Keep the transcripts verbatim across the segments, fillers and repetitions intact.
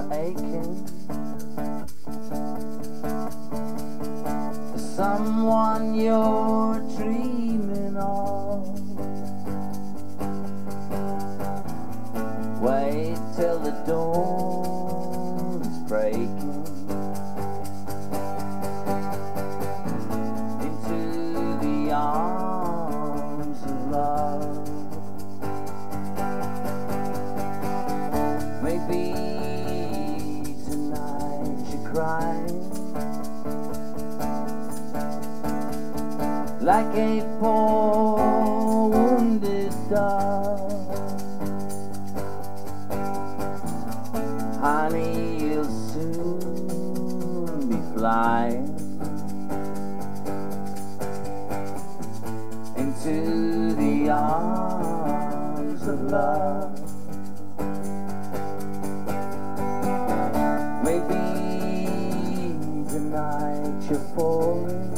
aching for someone you're dreaming of. Wait till the dawn's breaking into the arms of love. Maybe tonight you're crying like a poor wounded dove. Honey, you'll soon be flying into the arms of love. Maybe tonight you're falling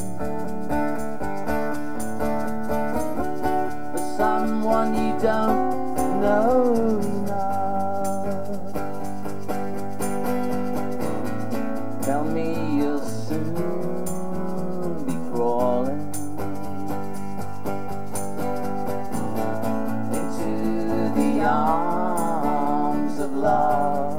for someone you don't know enough. Tell me you'll soon be crawling into the arms of love.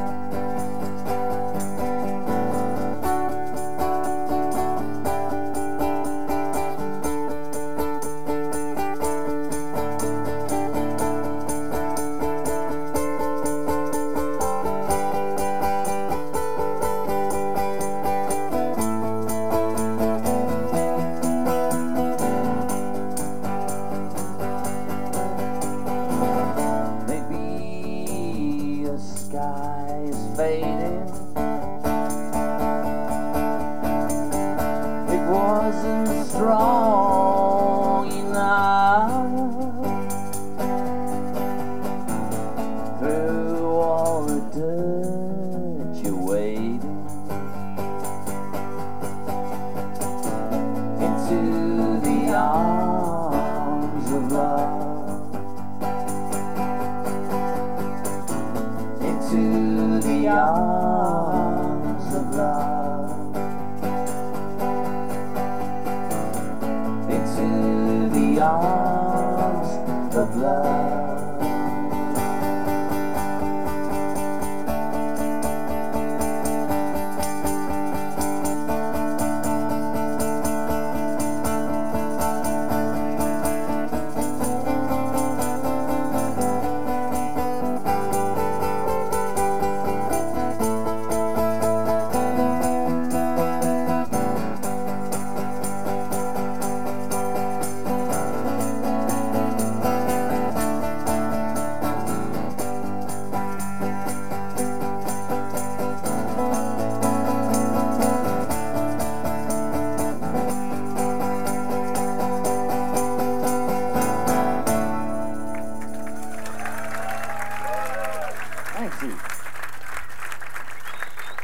Sky is fading. It wasn't strong enough. Through all the dirt you're wading into the arms of love. To the arms of love.